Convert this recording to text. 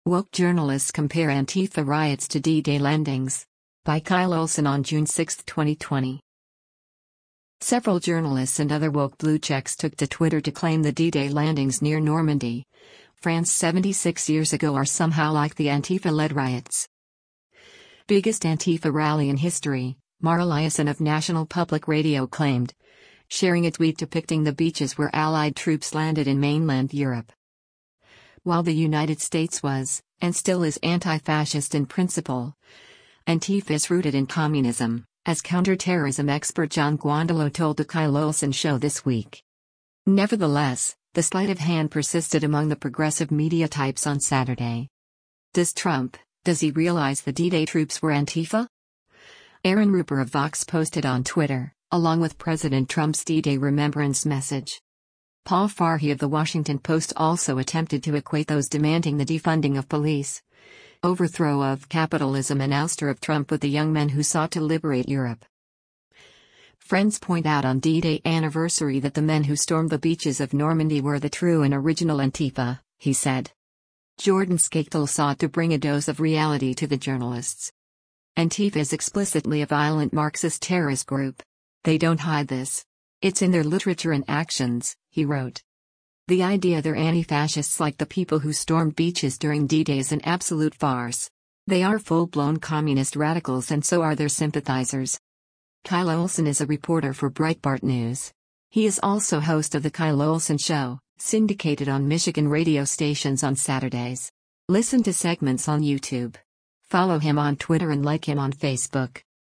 Woke journalists compare Antifa riots to D-Day landings. By Kyle Olson on June 6, 2020. Several journalists and other woke blue checks took to Twitter to claim the D-Day landings near Normandy, France 76 years ago are somehow like the Antifa-led riots. Biggest Antifa rally in history, Mara Liasson of National Public Radio claimed, sharing a tweet depicting the beaches where Allied troops landed in mainland Europe. While the United States was, and still is anti-fascist in principle, Antifa is rooted in communism, as counterterrorism expert John Guandolo told the Kyle Olson Show this week. Nevertheless, the sleight of hand persisted among the progressive media types on Saturday. Does he realize the D-Day troops were Antifa? Aaron Ruper of Vox posted on Twitter, along with President Trump's D-Day remembrance message. Paul Farhi of The Washington Post also attempted to equate those demanding the defunding of police, overthrow of capitalism and ouster of Trump with the young men who sought to liberate Europe. Friends point out on D-Day anniversary that the men who stormed the beaches of Normandy were the true and original Antifa, he said. Jordan Skaktel sought to bring a dose of reality to the journalists. Antifa is explicitly a violent Marxist terrorist group. They don't hide this. It's in their literature and actions, he wrote. The idea they're anti-fascists like the people who stormed beaches during D-Day is an absolute farce. They are full-blown communist radicals and so are their sympathizers. Kyle Olson is a reporter for Breitbart News. He is also host of The Kyle Olson Show, syndicated on Michigan radio stations on Saturdays. Listen to segments on YouTube. Follow him on Twitter and like him on Facebook.